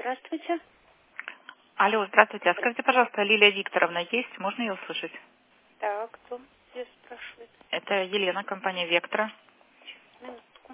Здравствуйте. Алло, здравствуйте. А скажите, пожалуйста, Лилия Викторовна есть? Можно ее услышать? Так, кто здесь спрашивает? Это Елена, компания «Вектора». Минутку.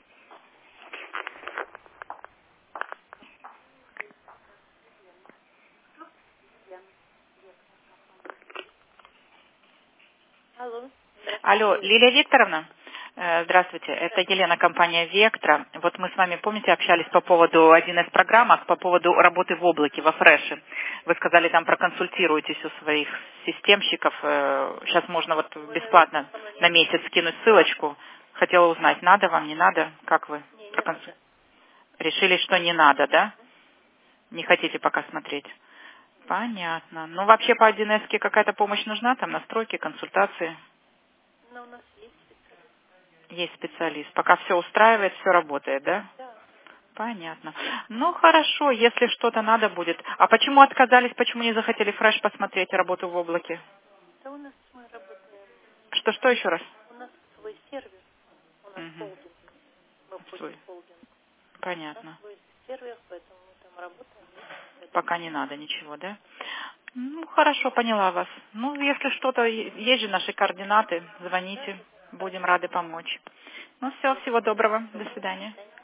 Алло. Алло, Здравствуйте. Лилия Викторовна? Здравствуйте, это Елена, компания «Вектора». Вот мы с вами, помните, общались по поводу 1С программах, по поводу работы в облаке, во фреше. Вы сказали, там проконсультируетесь у своих системщиков. Сейчас можно вот бесплатно на месяц скинуть ссылочку. Хотела узнать, надо вам, не надо? Как вы Не проконсультируете? надо. Решили, что не надо, да? Не хотите пока смотреть? Понятно. Ну, вообще по 1С какая-то помощь нужна? Там настройки, консультации? Но у нас есть специалист. Есть специалист. Пока все устраивает, все работает, да? Да. Понятно. Ну, хорошо, если что-то надо будет. А почему отказались, почему не захотели фреш посмотреть работу в облаке? Да у нас мы работаем. Что еще раз? У нас свой сервис. У нас Угу. холдинг. Мы входим Свой. в холдинг. У нас Понятно. свой сервис, поэтому мы там работаем. Поэтому Пока не надо ничего, да? Ну, хорошо, поняла вас. Ну, если что-то, есть же наши координаты, да, звоните, да. будем Хорошо. рады помочь. Ну, все, всего доброго, до свидания.